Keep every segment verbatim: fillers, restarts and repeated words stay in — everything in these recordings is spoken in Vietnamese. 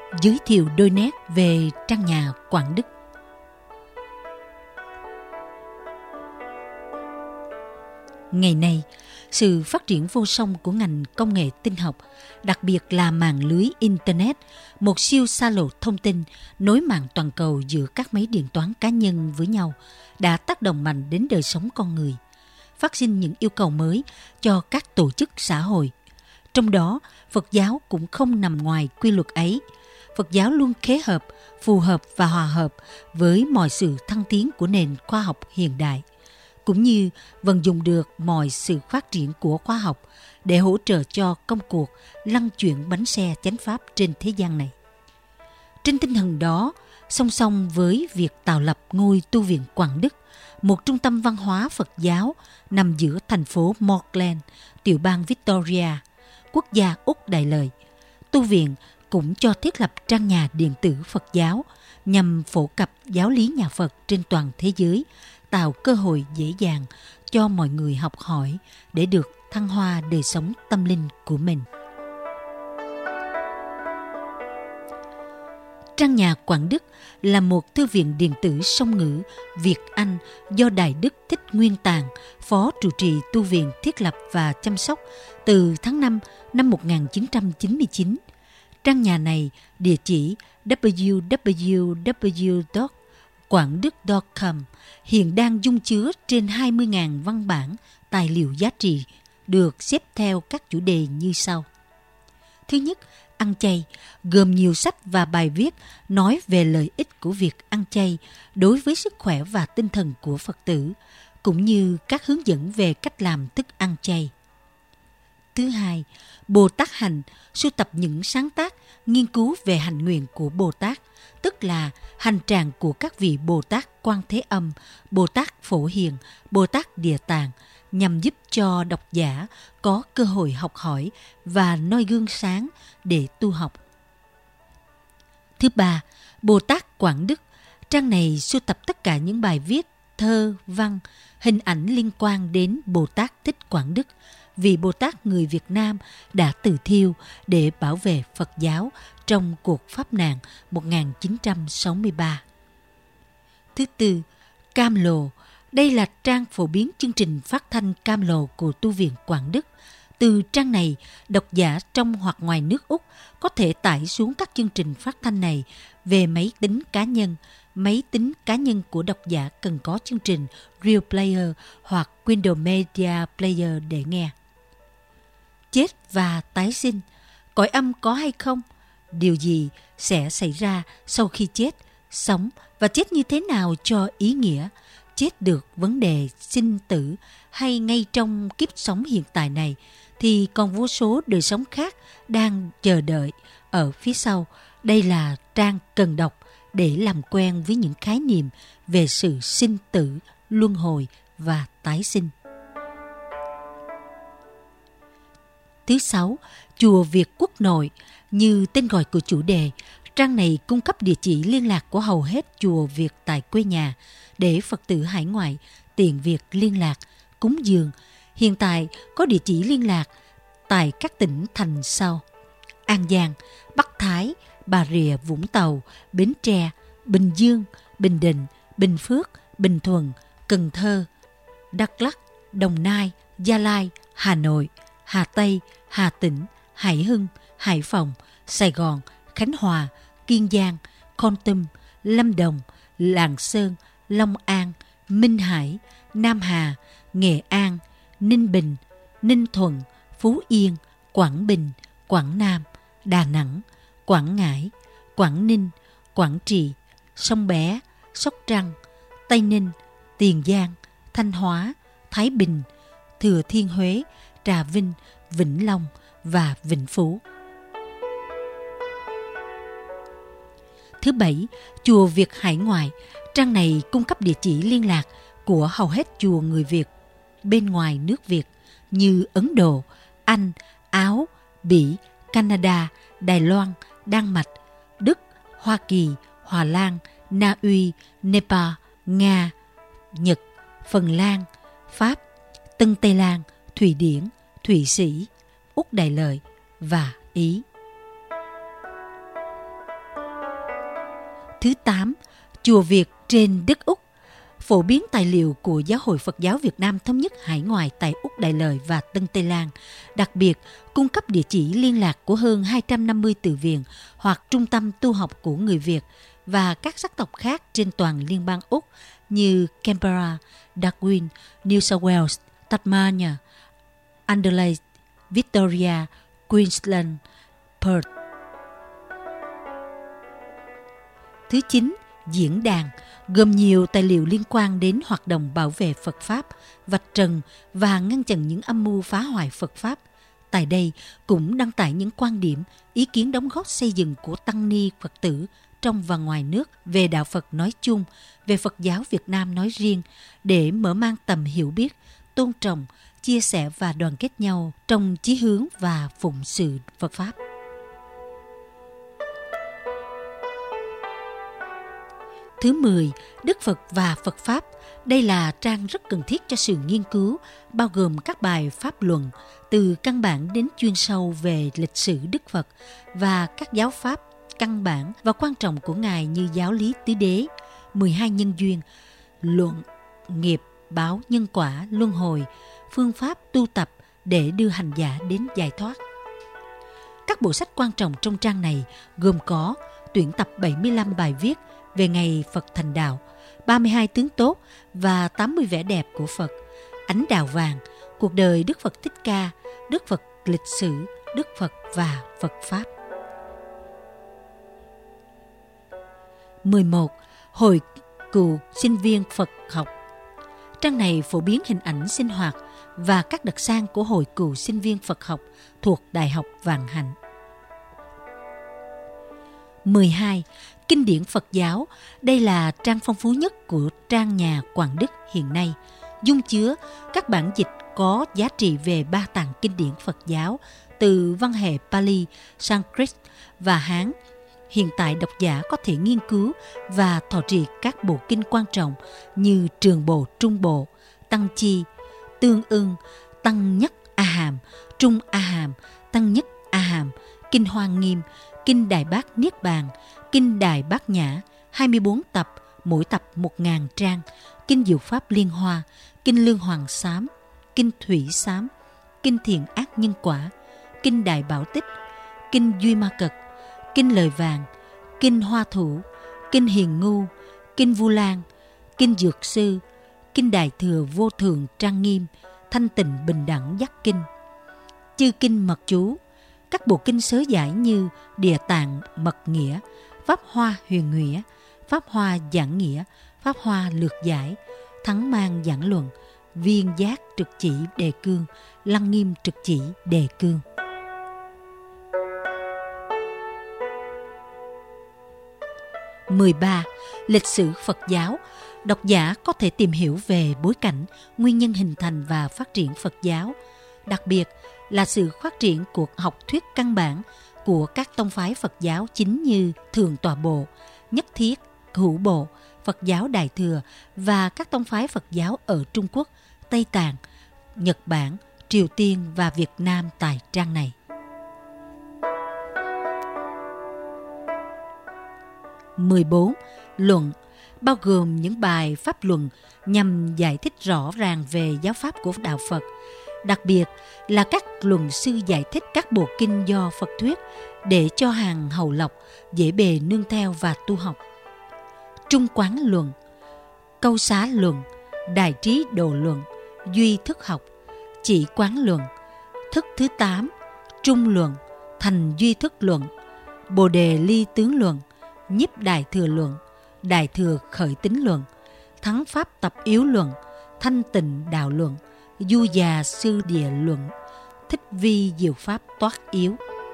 giới thiệu đôi nét về trang nhà Quảng Đức. Ngày nay, sự phát triển vô song của ngành công nghệ tin học, đặc biệt là mạng lưới Internet, một siêu xa lộ thông tin, nối mạng toàn cầu giữa các máy điện toán cá nhân với nhau, đã tác động mạnh đến đời sống con người, phát sinh những yêu cầu mới cho các tổ chức xã hội. Trong đó, Phật giáo cũng không nằm ngoài quy luật ấy. Phật giáo luôn khế hợp, phù hợp và hòa hợp với mọi sự thăng tiến của nền khoa học hiện đại, cũng như vận dụng được mọi sự phát triển của khoa học để hỗ trợ cho công cuộc lăn chuyển bánh xe chánh pháp trên thế gian này. Trên tinh thần đó, song song với việc tạo lập ngôi tu viện Quảng Đức, một trung tâm văn hóa Phật giáo nằm giữa thành phố Auckland, tiểu bang Victoria, quốc gia Úc Đại Lợi, tu viện cũng cho thiết lập trang nhà điện tử Phật giáo nhằm phổ cập giáo lý nhà Phật trên toàn thế giới, tạo cơ hội dễ dàng cho mọi người học hỏi để được thăng hoa đời sống tâm linh của mình. Trang nhà Quảng Đức là một thư viện điện tử song ngữ Việt-Anh do Đại Đức Thích Nguyên Tàng, phó trụ trì tu viện thiết lập và chăm sóc từ tháng năm năm một nghìn chín trăm chín mươi chín. Trang nhà này địa chỉ w w w chấm quảng đức chấm com hiện đang dung chứa trên hai mươi nghìn văn bản, tài liệu giá trị, được xếp theo các chủ đề như sau. Thứ nhất, ăn chay, gồm nhiều sách và bài viết nói về lợi ích của việc ăn chay đối với sức khỏe và tinh thần của Phật tử, cũng như các hướng dẫn về cách làm thức ăn chay. Thứ hai, Bồ Tát Hành, sưu tập những sáng tác, nghiên cứu về hạnh nguyện của Bồ Tát, tức là hành trạng của các vị Bồ Tát Quan Thế Âm, Bồ Tát Phổ Hiền, Bồ Tát Địa Tạng, nhằm giúp cho độc giả có cơ hội học hỏi và noi gương sáng để tu học. Thứ ba, Bồ Tát Quảng Đức, trang này sưu tập tất cả những bài viết, thơ, văn, hình ảnh liên quan đến Bồ Tát Thích Quảng Đức, vị Bồ Tát người Việt Nam đã tự thiêu để bảo vệ Phật giáo trong cuộc Pháp nạn một nghìn chín trăm sáu mươi ba. Thứ tư, Cam Lồ. Đây là trang phổ biến chương trình phát thanh Cam Lồ của tu viện Quảng Đức. Từ trang này, độc giả trong hoặc ngoài nước Úc có thể tải xuống các chương trình phát thanh này về máy tính cá nhân. Máy tính cá nhân của độc giả cần có chương trình Real Player hoặc Windows Media Player để nghe. Chết và tái sinh, cõi âm có hay không? Điều gì sẽ xảy ra sau khi chết? Sống và chết như thế nào cho ý nghĩa? Chết được vấn đề sinh tử hay ngay trong kiếp sống hiện tại này thì còn vô số đời sống khác đang chờ đợi ở phía sau. Đây là trang cần đọc để làm quen với những khái niệm về sự sinh tử, luân hồi và tái sinh. Thứ sáu, Chùa Việt Quốc Nội. Như tên gọi của chủ đề, trang này cung cấp địa chỉ liên lạc của hầu hết chùa Việt tại quê nhà để Phật tử hải ngoại tiện việc liên lạc, cúng dường. Hiện tại có địa chỉ liên lạc tại các tỉnh thành sau: An Giang, Bắc Thái, Bà Rịa Vũng Tàu, Bến Tre, Bình Dương, Bình Định, Bình Phước, Bình Thuận, Cần Thơ, Đắk Lắk, Đồng Nai, Gia Lai, Hà Nội, Hà Tây, Hà Tĩnh, Hải Hưng, Hải Phòng, Sài Gòn, Khánh Hòa, Kiên Giang, Kon Tum, Lâm Đồng, Lạng Sơn, Long An, Minh Hải, Nam Hà, Nghệ An, Ninh Bình, Ninh Thuận, Phú Yên, Quảng Bình, Quảng Nam, Đà Nẵng, Quảng Ngãi, Quảng Ninh, Quảng Trị, Sông Bé, Sóc Trăng, Tây Ninh, Tiền Giang, Thanh Hóa, Thái Bình, Thừa Thiên Huế, Trà Vinh, Vĩnh Long và Vĩnh Phú. Thứ bảy, Chùa Việt Hải Ngoại. Trang này cung cấp địa chỉ liên lạc của hầu hết chùa người Việt bên ngoài nước Việt như Ấn Độ, Anh, Áo, Bỉ, Canada, Đài Loan, Đan Mạch, Đức, Hoa Kỳ, Hòa Lan, Na Uy, Nepal, Nga, Nhật, Phần Lan, Pháp, Tân Tây Lan, Thụy Điển, Thụy Sĩ, Úc Đại Lợi và Ý. Thứ tám, Chùa Việt trên đất Úc. Phổ biến tài liệu của Giáo hội Phật giáo Việt Nam Thống nhất hải ngoại tại Úc Đại Lợi và Tân Tây Lan. Đặc biệt, cung cấp địa chỉ liên lạc của hơn hai trăm năm mươi tự viện hoặc trung tâm tu học của người Việt và các sắc tộc khác trên toàn liên bang Úc như Canberra, Darwin, New South Wales, Tasmania, Adelaide, Victoria, Queensland, Perth. Thứ chín, diễn đàn gồm nhiều tài liệu liên quan đến hoạt động bảo vệ Phật Pháp, vạch trần và ngăn chặn những âm mưu phá hoại Phật Pháp. Tại đây cũng đăng tải những quan điểm, ý kiến đóng góp xây dựng của tăng ni Phật tử trong và ngoài nước về đạo Phật nói chung, về Phật giáo Việt Nam nói riêng, để mở mang tầm hiểu biết, tôn trọng, chia sẻ và đoàn kết nhau trong chí hướng và phụng sự Phật Pháp. Thứ mười, Đức Phật và Phật Pháp. Đây là trang rất cần thiết cho sự nghiên cứu, bao gồm các bài pháp luận, từ căn bản đến chuyên sâu về lịch sử Đức Phật và các giáo pháp căn bản và quan trọng của Ngài như giáo lý tứ đế, mười hai nhân duyên, luận, nghiệp, báo, nhân quả, luân hồi, phương pháp tu tập để đưa hành giả đến giải thoát. Các bộ sách quan trọng trong trang này gồm có tuyển tập bảy mươi lăm bài viết về ngày Phật thành đạo, ba mươi hai tướng tốt và tám mươi vẻ đẹp của Phật, ánh đào vàng, cuộc đời Đức Phật Thích Ca, Đức Phật lịch sử, Đức Phật và Phật Pháp. mười một. Hội cựu sinh viên Phật học. Trang này phổ biến hình ảnh sinh hoạt và các đặc sản của Hội cựu sinh viên Phật học thuộc Đại học Vạn Hạnh. mười hai. Kinh điển Phật giáo. Đây là trang phong phú nhất của trang nhà Quảng Đức hiện nay, dung chứa các bản dịch có giá trị về ba tạng kinh điển Phật giáo từ văn hệ Pali, Sanskrit và Hán. Hiện tại độc giả có thể nghiên cứu và thọ trì các bộ kinh quan trọng như Trường Bộ, Trung Bộ, Tăng Chi, Tương Ưng, Tăng Nhất A Hàm, Trung A Hàm, Tăng Nhất A Hàm, Kinh Hoa Nghiêm, Kinh Đại Bát Niết Bàn, Kinh Đại Bát Nhã, hai mươi bốn tập, mỗi tập một nghìn trang, Kinh Diệu Pháp Liên Hoa, Kinh Lương Hoàng Sám, Kinh Thủy Sám, Kinh Thiện Ác Nhân Quả, Kinh Đại Bảo Tích, Kinh Duy Ma Cật, Kinh Lời Vàng, Kinh Hoa Thủ, Kinh Hiền Ngu, Kinh Vu Lan, Kinh Dược Sư, Kinh Đại Thừa Vô Thường Trang Nghiêm, Thanh Tịnh Bình Đẳng Giác Kinh, Chư Kinh Mật Chú, các bộ kinh sớ giải như Địa Tạng Mật Nghĩa, Pháp Hoa Huyền Nghĩa, Pháp Hoa Giảng Nghĩa, Pháp Hoa Lược Giải, Thắng Mang Giảng Luận, Viên Giác Trực Chỉ Đề Cương, Lăng Nghiêm Trực Chỉ Đề Cương. mười ba. Lịch sử Phật giáo. Độc giả có thể tìm hiểu về bối cảnh, nguyên nhân hình thành và phát triển Phật giáo, đặc biệt là sự phát triển của học thuyết căn bản của các tông phái Phật giáo chính như Thượng Tọa Bộ, Nhất Thiết, Hữu Bộ, Phật giáo Đại Thừa và các tông phái Phật giáo ở Trung Quốc, Tây Tạng, Nhật Bản, Triều Tiên và Việt Nam tại trang này. mười bốn. Luận, bao gồm những bài pháp luận nhằm giải thích rõ ràng về giáo pháp của Đạo Phật, đặc biệt là các luận sư giải thích các bộ kinh do Phật thuyết để cho hàng hầu lộc dễ bề nương theo và tu học. Trung Quán Luận, Câu Xá Luận, Đại Trí Độ Luận, Duy Thức Học, Chỉ Quán Luận, Thức thứ tám, Trung Luận, Thành Duy Thức Luận, Bồ Đề Ly Tướng Luận, Nhiếp Đại Thừa Luận, Đại Thừa Khởi Tính Luận, Thắng Pháp Tập Yếu Luận, Thanh Tịnh Đạo Luận, Du Già Sư Địa Luận, Thích Vi Diệu Pháp Toát Yếu.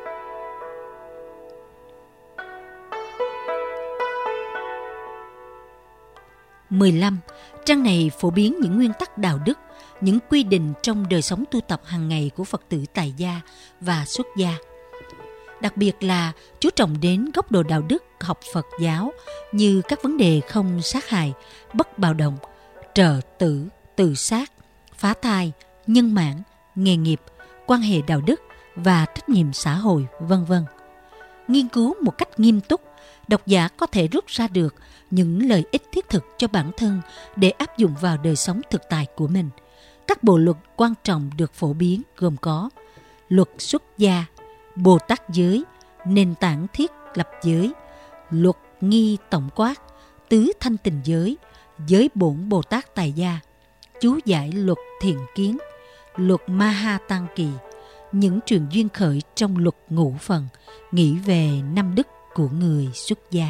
mười lăm. Trang này phổ biến những nguyên tắc đạo đức, những quy định trong đời sống tu tập hàng ngày của Phật tử tại gia và xuất gia. Đặc biệt là chú trọng đến góc độ đạo đức học Phật giáo như các vấn đề không sát hại, bất bạo động, trợ tử, tự sát, phá thai, nhân mãn, nghề nghiệp, quan hệ đạo đức và trách nhiệm xã hội, vân vân. nghiên cứu một cách nghiêm túc, độc giả có thể rút ra được những lợi ích thiết thực cho bản thân để áp dụng vào đời sống thực tại của mình. Các bộ luật quan trọng được phổ biến gồm có luật xuất gia, Bồ Tát giới, nền tảng thiết lập giới, luật nghi tổng quát, tứ thanh tịnh giới, giới bổn Bồ Tát tại gia, chú giải luật thiện kiến, luật Ma Ha Tăng Kỳ, những chuyện duyên khởi trong luật ngũ phần, nghĩ về năm đức của người xuất gia.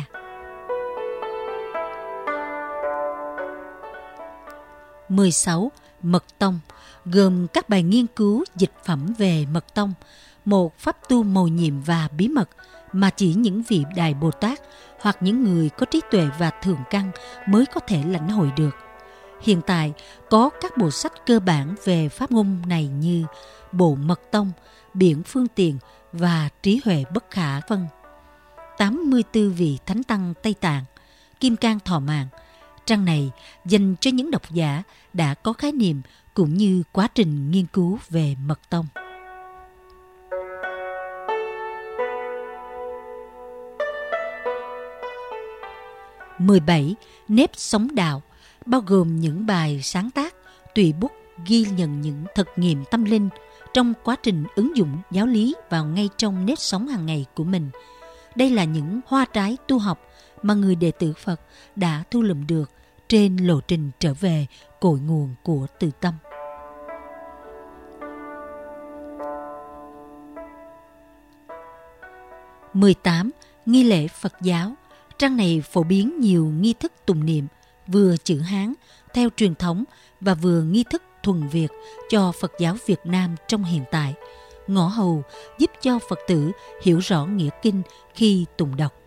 mười sáu. Mật tông gồm các bài nghiên cứu dịch phẩm về mật tông, một pháp tu mầu nhiệm và bí mật mà chỉ những vị Đại Bồ Tát hoặc những người có trí tuệ và thường căn mới có thể lãnh hội được. Hiện tại có các bộ sách cơ bản về pháp môn này như Bộ Mật Tông, Biển Phương Tiện và Trí Huệ Bất Khả Phân, tám mươi tư vị Thánh Tăng Tây Tạng, Kim Cang Thọ Mạng. Trang này dành cho những độc giả đã có khái niệm cũng như quá trình nghiên cứu về Mật Tông. mười bảy. Nếp sống đạo bao gồm những bài sáng tác, tùy bút ghi nhận những thực nghiệm tâm linh trong quá trình ứng dụng giáo lý vào ngay trong nếp sống hàng ngày của mình. Đây là những hoa trái tu học mà người đệ tử Phật đã thu lượm được trên lộ trình trở về cội nguồn của từ tâm. mười tám. Nghi lễ Phật giáo. Trang này phổ biến nhiều nghi thức tụng niệm, vừa chữ Hán theo truyền thống và vừa nghi thức thuần Việt cho Phật giáo Việt Nam trong hiện tại. Ngõ hầu giúp cho Phật tử hiểu rõ nghĩa kinh khi tụng đọc.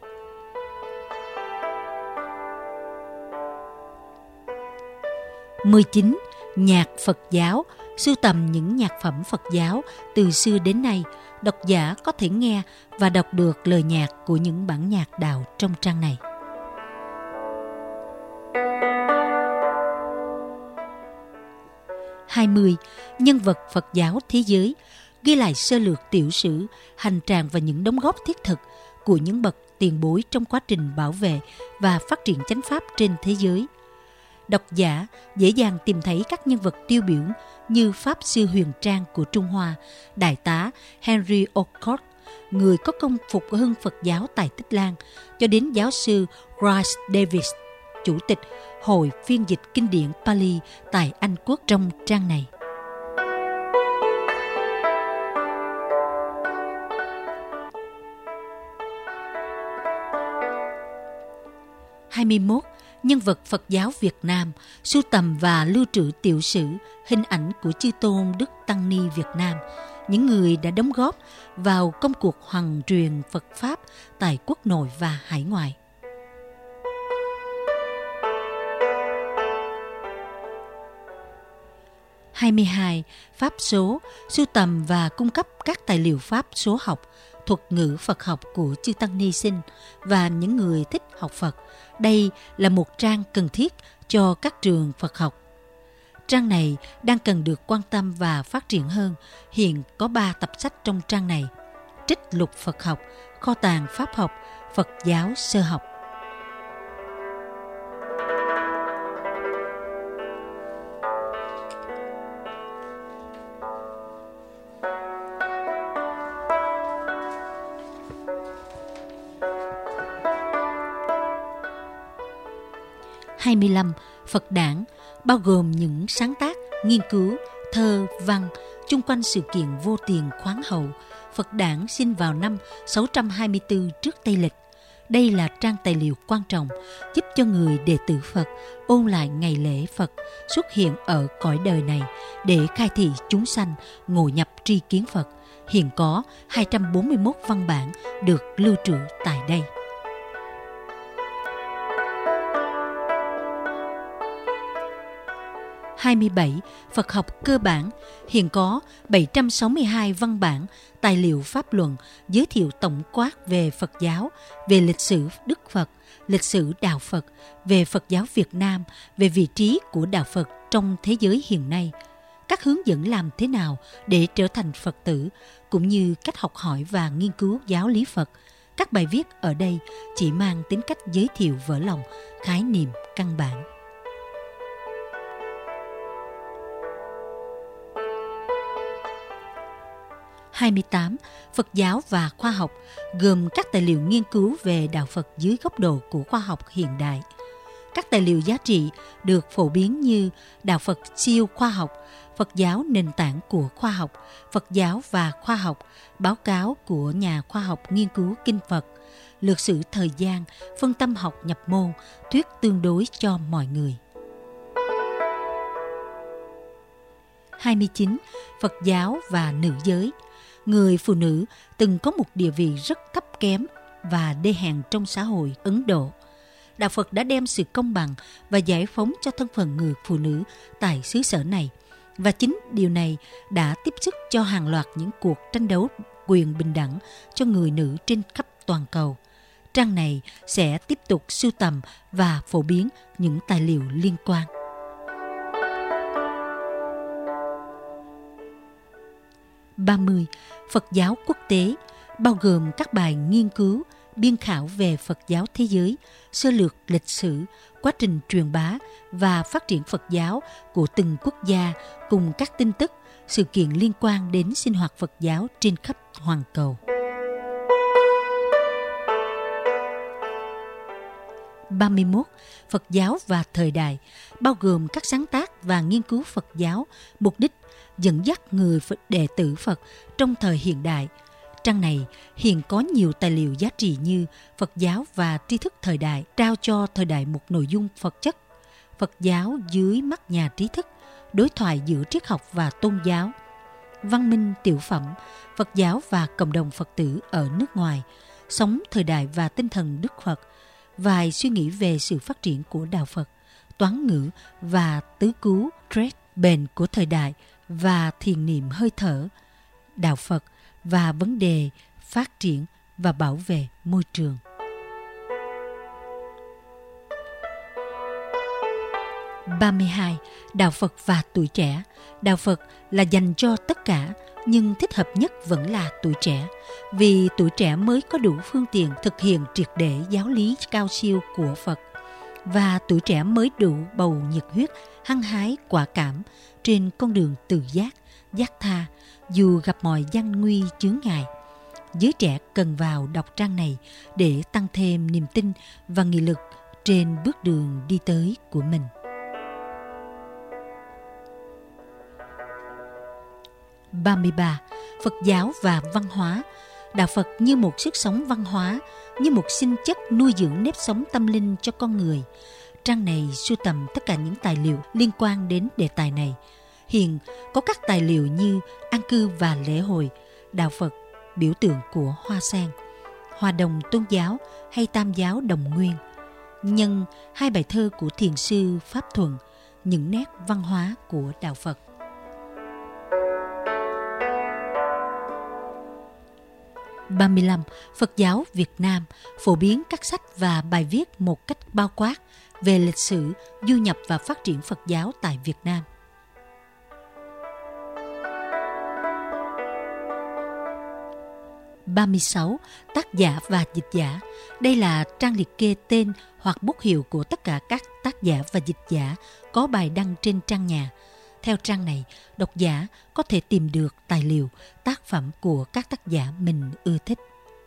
mười chín. Nhạc Phật giáo. Sưu tầm những nhạc phẩm Phật giáo từ xưa đến nay, độc giả có thể nghe và đọc được lời nhạc của những bản nhạc đạo trong trang này. hai mươi. Nhân vật Phật giáo thế giới. Ghi lại sơ lược tiểu sử, hành trạng và những đóng góp thiết thực của những bậc tiền bối trong quá trình bảo vệ và phát triển chánh pháp trên thế giới. Độc giả dễ dàng tìm thấy các nhân vật tiêu biểu như Pháp Sư Huyền Trang của Trung Hoa, Đại tá Henry Olcott, người có công phục hưng Phật giáo tại Tích Lan, cho đến giáo sư Rice Davis, chủ tịch Hội phiên dịch kinh điển Pali tại Anh Quốc trong trang này. hai mươi mốt. Nhân vật Phật giáo Việt Nam. Sưu tầm và lưu trữ tiểu sử, hình ảnh của chư tôn Đức Tăng Ni Việt Nam, những người đã đóng góp vào công cuộc hoằng truyền Phật Pháp tại quốc nội và hải ngoại. hai mươi hai. Pháp số. Sưu tầm và cung cấp các tài liệu Pháp số học, thuật ngữ Phật học của chư Tăng Ni sinh và những người thích học Phật. Đây là một trang cần thiết cho các trường Phật học. Trang này đang cần được quan tâm và phát triển hơn. Hiện có ba tập sách trong trang này: Trích lục Phật học, Kho tàng Pháp học, Phật giáo sơ học. hai mươi lăm. Phật đản bao gồm những sáng tác, nghiên cứu, thơ, văn chung quanh sự kiện vô tiền khoáng hậu. Phật đản sinh vào năm sáu trăm hai mươi tư trước Tây Lịch. Đây là trang tài liệu quan trọng giúp cho người đệ tử Phật ôn lại ngày lễ Phật xuất hiện ở cõi đời này để khai thị chúng sanh ngộ nhập tri kiến Phật. Hiện có hai trăm bốn mươi mốt văn bản được lưu trữ tại đây. hai mươi bảy. Phật học cơ bản. Hiện có bảy trăm sáu mươi hai văn bản, tài liệu pháp luận, giới thiệu tổng quát về Phật giáo, về lịch sử Đức Phật, lịch sử Đạo Phật, về Phật giáo Việt Nam, về vị trí của Đạo Phật trong thế giới hiện nay, các hướng dẫn làm thế nào để trở thành Phật tử, cũng như cách học hỏi và nghiên cứu giáo lý Phật, Các bài viết ở đây chỉ mang tính cách giới thiệu vỡ lòng khái niệm căn bản. hai mươi tám. Phật giáo và khoa học gồm các tài liệu nghiên cứu về đạo Phật dưới góc độ của khoa học hiện đại. Các tài liệu giá trị được phổ biến như Đạo Phật siêu khoa học, Phật giáo nền tảng của khoa học, Phật giáo và khoa học, báo cáo của nhà khoa học nghiên cứu kinh Phật, lược sử thời gian, phân tâm học nhập môn, thuyết tương đối cho mọi người. hai mươi chín. Phật giáo và nữ giới. Người phụ nữ từng có một địa vị rất thấp kém và đê hèn trong xã hội Ấn Độ. Đạo Phật đã đem sự công bằng và giải phóng cho thân phận người phụ nữ tại xứ sở này. Và chính điều này đã tiếp sức cho hàng loạt những cuộc tranh đấu quyền bình đẳng cho người nữ trên khắp toàn cầu. Trang này sẽ tiếp tục sưu tầm và phổ biến những tài liệu liên quan. ba mươi. Phật giáo quốc tế bao gồm các bài nghiên cứu, biên khảo về Phật giáo thế giới, sơ lược lịch sử, quá trình truyền bá và phát triển Phật giáo của từng quốc gia cùng các tin tức, sự kiện liên quan đến sinh hoạt Phật giáo trên khắp hoàn cầu. ba mươi mốt. Phật giáo và thời đại bao gồm các sáng tác và nghiên cứu Phật giáo, mục đích dẫn dắt người đệ tử Phật trong thời hiện đại. Trang này hiện có nhiều tài liệu giá trị như Phật giáo và tri thức thời đại, trao cho thời đại một nội dung Phật chất, Phật giáo dưới mắt nhà trí thức, đối thoại giữa triết học và tôn giáo, văn minh tiểu phẩm, Phật giáo và cộng đồng Phật tử ở nước ngoài, sống thời đại và tinh thần Đức Phật, vài suy nghĩ về sự phát triển của đạo Phật, toán ngữ và tứ cứu, trade bền của thời đại và thiền niệm hơi thở, đạo Phật và vấn đề phát triển và bảo vệ môi trường. ba mươi hai. Đạo Phật và tuổi trẻ. Đạo Phật là dành cho tất cả, nhưng thích hợp nhất vẫn là tuổi trẻ, vì tuổi trẻ mới có đủ phương tiện thực hiện triệt để giáo lý cao siêu của Phật, và tuổi trẻ mới đủ bầu nhiệt huyết, hăng hái, quả cảm trên con đường tự giác, giác tha, dù gặp mọi gian nguy chướng ngại. Giới trẻ cần vào đọc trang này để tăng thêm niềm tin và nghị lực trên bước đường đi tới của mình. ba mươi ba. Phật giáo và văn hóa. Đạo Phật như một sức sống văn hóa, như một sinh chất nuôi dưỡng nếp sống tâm linh cho con người. Trang này sưu tầm tất cả những tài liệu liên quan đến đề tài này. Hiện có các tài liệu như an cư và lễ hội, đạo Phật, biểu tượng của hoa sen, hòa đồng tôn giáo hay tam giáo đồng nguyên. Nhân hai bài thơ của thiền sư Pháp Thuận, những nét văn hóa của đạo Phật. ba mươi lăm. Phật giáo Việt Nam phổ biến các sách và bài viết một cách bao quát về lịch sử, du nhập và phát triển Phật giáo tại Việt Nam. ba mươi sáu. Tác giả và dịch giả. Đây là trang liệt kê tên hoặc bút hiệu của tất cả các tác giả và dịch giả có bài đăng trên trang nhà. Theo trang này, độc giả có thể tìm được tài liệu, tác phẩm của các tác giả mình ưa thích.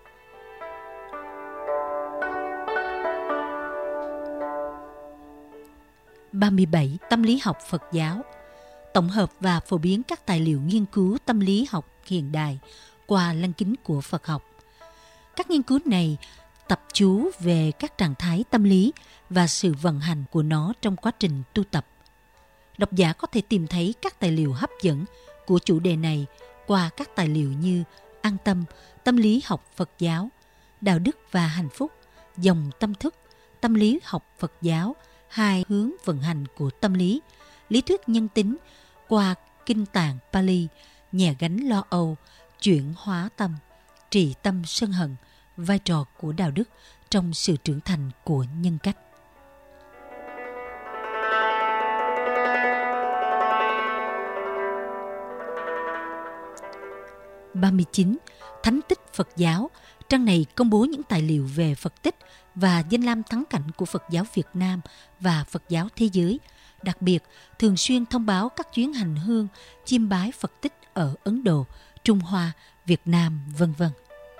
ba mươi bảy. Tâm lý học Phật giáo. Tổng hợp và phổ biến các tài liệu nghiên cứu tâm lý học hiện đại qua lăng kính của Phật học. Các nghiên cứu này tập chú về các trạng thái tâm lý và sự vận hành của nó trong quá trình tu tập. Độc giả có thể tìm thấy các tài liệu hấp dẫn của chủ đề này qua các tài liệu như An tâm, tâm lý học Phật giáo, đạo đức và hạnh phúc, dòng tâm thức, tâm lý học Phật giáo, hai hướng vận hành của tâm lý, lý thuyết nhân tính qua kinh tạng Pali, nhẹ gánh lo âu, chuyển hóa tâm, trị tâm sân hận, vai trò của đạo đức trong sự trưởng thành của nhân cách. ba mươi chín. Thánh tích Phật giáo, Trang này công bố những tài liệu về Phật tích và danh lam thắng cảnh của Phật giáo Việt Nam và Phật giáo thế giới. Đặc biệt, thường xuyên thông báo các chuyến hành hương, chiêm bái Phật tích ở Ấn Độ, Trung Hoa, Việt Nam, vân vân.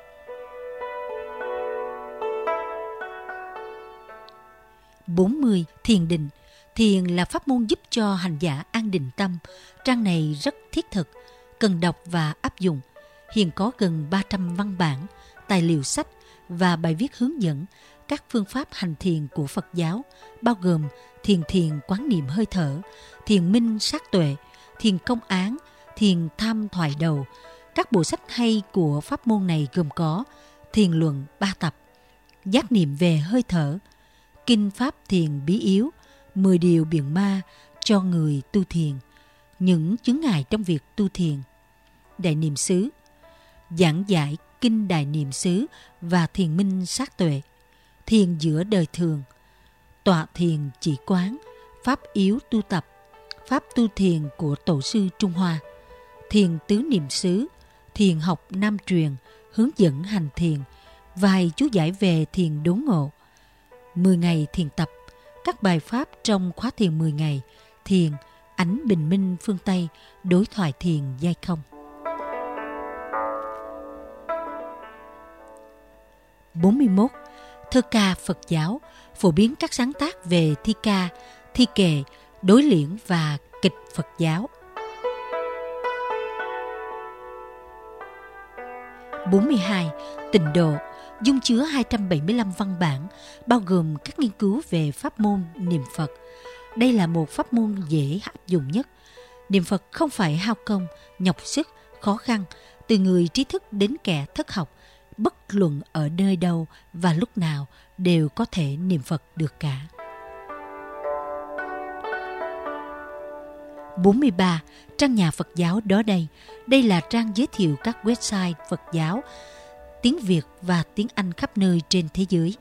bốn mươi. Thiền định. Thiền là pháp môn giúp cho hành giả an định tâm. Trang này rất thiết thực, cần đọc và áp dụng. Hiện có gần ba trăm văn bản, tài liệu sách và bài viết hướng dẫn các phương pháp hành thiền của Phật giáo, bao gồm thiền thiền quán niệm hơi thở, thiền minh sát tuệ, thiền công án, thiền tham thoại đầu. Các bộ sách hay của pháp môn này gồm có Thiền luận ba tập, Giác niệm về hơi thở, Kinh pháp thiền bí yếu, mười điều biện ma cho người tu thiền, Những chướng ngại trong việc tu thiền, Đại niệm xứ, Giảng giải Kinh Đại niệm xứ và Thiền minh sát tuệ, Thiền giữa đời thường, Tọa thiền chỉ quán, Pháp yếu tu tập, Pháp tu thiền của Tổ sư Trung Hoa, Thiền tứ niệm xứ, Thiền học Nam truyền, hướng dẫn hành thiền, vài chú giải về thiền đốn ngộ, mười ngày thiền tập, các bài pháp trong khóa thiền mười ngày, thiền, ánh bình minh phương Tây, đối thoại thiền giai không. bốn mươi mốt. Thơ ca Phật giáo, phổ biến các sáng tác về thi ca, thi kệ, đối liễn và kịch Phật giáo. bốn mươi hai. Tịnh độ, dung chứa hai trăm bảy mươi lăm văn bản, bao gồm các nghiên cứu về pháp môn niệm Phật. Đây là một pháp môn dễ áp dụng nhất. Niệm Phật không phải hao công, nhọc sức, khó khăn, từ người trí thức đến kẻ thất học, bất luận ở nơi đâu và lúc nào đều có thể niệm Phật được cả. bốn mươi ba. Trang nhà Phật giáo đó đây. Đây là trang giới thiệu các website Phật giáo, tiếng Việt và tiếng Anh khắp nơi trên thế giới.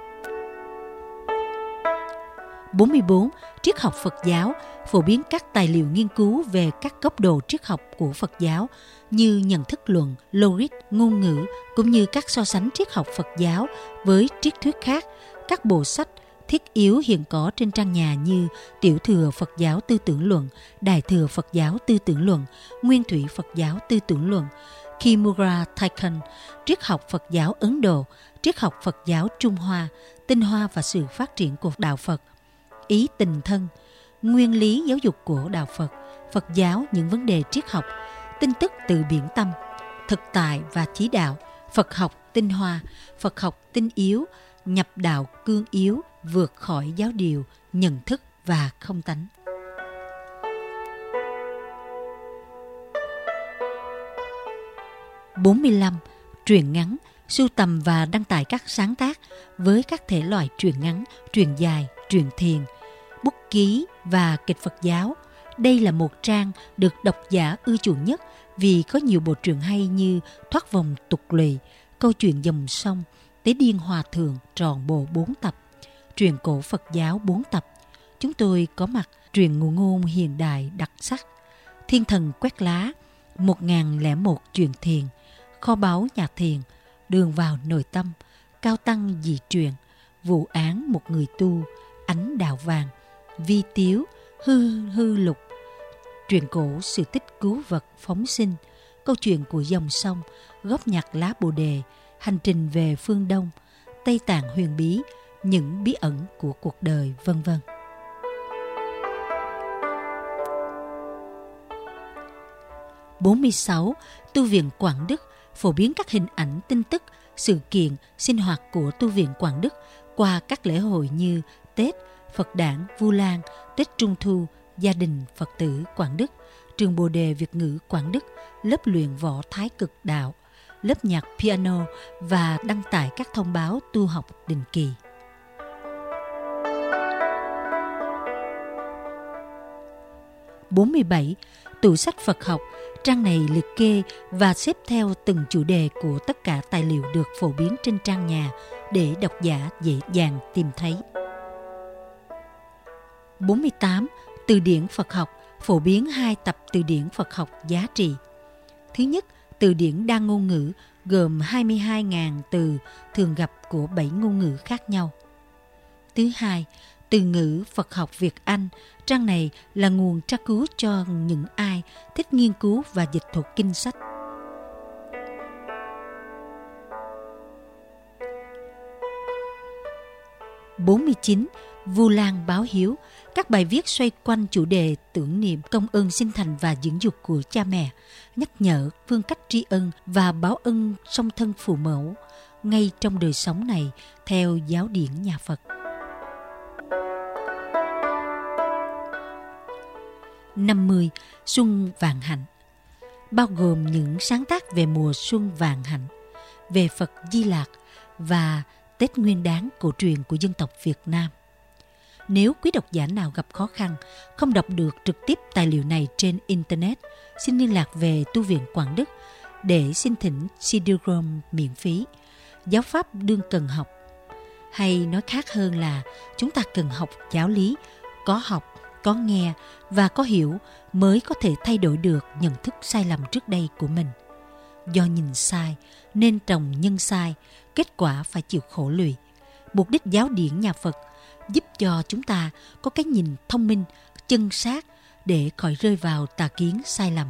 bốn mươi bốn. Triết học Phật giáo, phổ biến các tài liệu nghiên cứu về các góc độ triết học của Phật giáo như nhận thức luận, logic, ngôn ngữ, cũng như các so sánh triết học Phật giáo với triết thuyết khác. Các bộ sách thiết yếu hiện có trên trang nhà như Tiểu thừa Phật giáo tư tưởng luận, Đại thừa Phật giáo tư tưởng luận, Nguyên thủy Phật giáo tư tưởng luận, Kimura Thaikan, triết học Phật giáo Ấn Độ, triết học Phật giáo Trung Hoa, tinh hoa và sự phát triển của đạo Phật, ý tình thân, nguyên lý giáo dục của đạo Phật, Phật giáo những vấn đề triết học, tin tức từ biển tâm, thực tại và chí đạo, Phật học tinh hoa, Phật học tinh yếu, nhập đạo cương yếu, vượt khỏi giáo điều, nhận thức và không tánh. bốn mươi lăm. Truyện ngắn, sưu tầm và đăng tải các sáng tác với các thể loại truyện ngắn, truyện dài, truyện thiền, bút ký và kịch Phật giáo. Đây là một trang được độc giả ưa chuộng nhất vì có nhiều bộ truyện hay như Thoát vòng tục lụy, Câu chuyện dòng sông, Tế điên hòa thượng tròn bộ bốn tập, Truyện cổ Phật giáo bốn tập. Chúng tôi có mặt truyện ngụ ngôn hiện đại đặc sắc, Thiên thần quét lá, một nghìn lẻ một truyện thiền, Kho báu nhà thiền, Đường vào nội tâm, Cao tăng dị truyện, Vụ án một người tu, Ánh đạo vàng, Vi tiếu, Hư hư lục, Truyện cổ sự tích cứu vật phóng sinh, Câu chuyện của dòng sông, Góp nhặt lá bồ đề, Hành trình về phương Đông, Tây Tạng huyền bí, Những bí ẩn của cuộc đời, vân vân. bốn mươi sáu. Tu viện Quảng Đức, phổ biến các hình ảnh, tin tức, sự kiện, sinh hoạt của tu viện Quảng Đức qua các lễ hội như Tết, Phật đản, Vu Lan, Tết Trung Thu, Gia đình Phật tử Quảng Đức, Trường Bồ đề Việt ngữ Quảng Đức, lớp luyện võ Thái cực đạo, lớp nhạc piano và đăng tải các thông báo tu học định kỳ. bốn mươi bảy. Tủ sách Phật học, trang này liệt kê và xếp theo từng chủ đề của tất cả tài liệu được phổ biến trên trang nhà để độc giả dễ dàng tìm thấy. bốn mươi tám. Từ điển Phật học, phổ biến hai tập từ điển Phật học giá trị. Thứ nhất, Từ điển đa ngôn ngữ gồm hai mươi hai nghìn từ thường gặp của bảy ngôn ngữ khác nhau. Thứ hai, từ ngữ Phật học Việt Anh. Trang này là nguồn tra cứu cho những ai thích nghiên cứu và dịch thuật kinh sách. bốn mươi chín. Vu Lan báo hiếu. Các bài viết xoay quanh chủ đề tưởng niệm công ơn sinh thành và dưỡng dục của cha mẹ, nhắc nhở phương cách tri ân và báo ân song thân phụ mẫu ngay trong đời sống này theo giáo điển nhà Phật. năm mươi. Xuân Vạn Hạnh. Bao gồm những sáng tác về mùa xuân vạn hạnh, về Phật Di Lạc và Tết Nguyên Đán cổ truyền của dân tộc Việt Nam. Nếu quý độc giả nào gặp khó khăn, không đọc được trực tiếp tài liệu này trên Internet, xin liên lạc về Tu viện Quảng Đức để xin thỉnh xê đê-ROM miễn phí. Giáo pháp đương cần học. Hay nói khác hơn là chúng ta cần học giáo lý, có học, có nghe và có hiểu mới có thể thay đổi được nhận thức sai lầm trước đây của mình. Do nhìn sai nên trồng nhân sai, kết quả phải chịu khổ lụy. Mục đích giáo điển nhà Phật giúp cho chúng ta có cái nhìn thông minh, chân xác để khỏi rơi vào tà kiến sai lầm.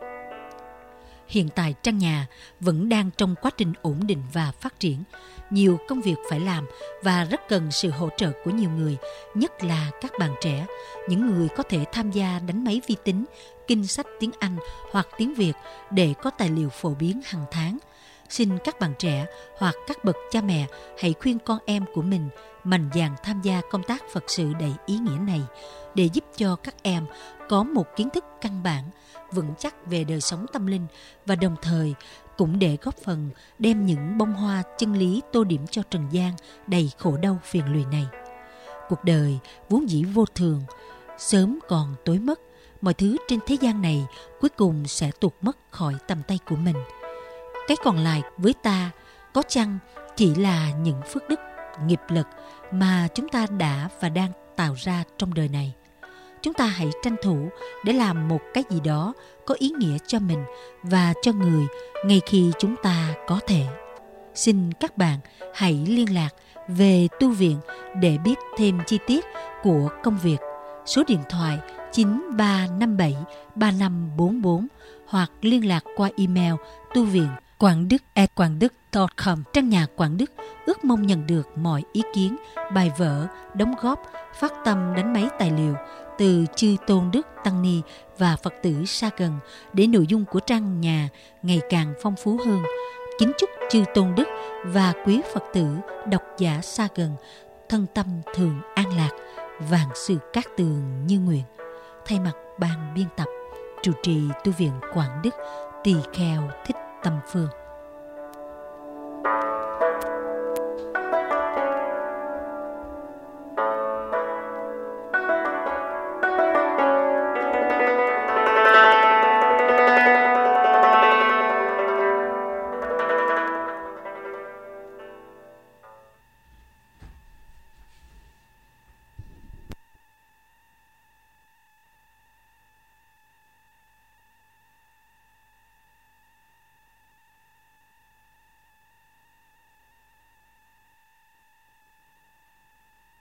Hiện tại trang nhà vẫn đang trong quá trình ổn định và phát triển. Nhiều công việc phải làm và rất cần sự hỗ trợ của nhiều người, nhất là các bạn trẻ, những người có thể tham gia đánh máy vi tính, kinh sách tiếng Anh hoặc tiếng Việt để có tài liệu phổ biến hàng tháng. Xin các bạn trẻ hoặc các bậc cha mẹ hãy khuyên con em của mình mạnh dạn tham gia công tác Phật sự đầy ý nghĩa này để giúp cho các em có một kiến thức căn bản, vững chắc về đời sống tâm linh và đồng thời cũng để góp phần đem những bông hoa chân lý tô điểm cho trần gian đầy khổ đau phiền lụy này. Cuộc đời vốn dĩ vô thường, sớm còn tối mất, mọi thứ trên thế gian này cuối cùng sẽ tuột mất khỏi tầm tay của mình. Cái còn lại với ta có chăng chỉ là những phước đức, nghiệp lực mà chúng ta đã và đang tạo ra trong đời này. Chúng ta hãy tranh thủ để làm một cái gì đó có ý nghĩa cho mình và cho người ngay khi chúng ta có thể. Xin các bạn hãy liên lạc về tu viện để biết thêm chi tiết của công việc. Số điện thoại chín ba năm bảy ba năm bốn bốn hoặc liên lạc qua email tu viện quảng đức a quảng đức chấm com. Trang nhà Quảng Đức ước mong nhận được mọi ý kiến, bài vở, đóng góp, phát tâm đánh máy tài liệu từ chư Tôn Đức Tăng Ni và Phật tử xa gần để nội dung của trang nhà ngày càng phong phú hơn. Kính chúc chư Tôn Đức và quý Phật tử độc giả xa gần thân tâm thường an lạc, vạn sự cát tường như nguyện. Thay mặt ban biên tập, trụ trì tu viện Quảng Đức, tỳ kheo Thích Tâm Phương.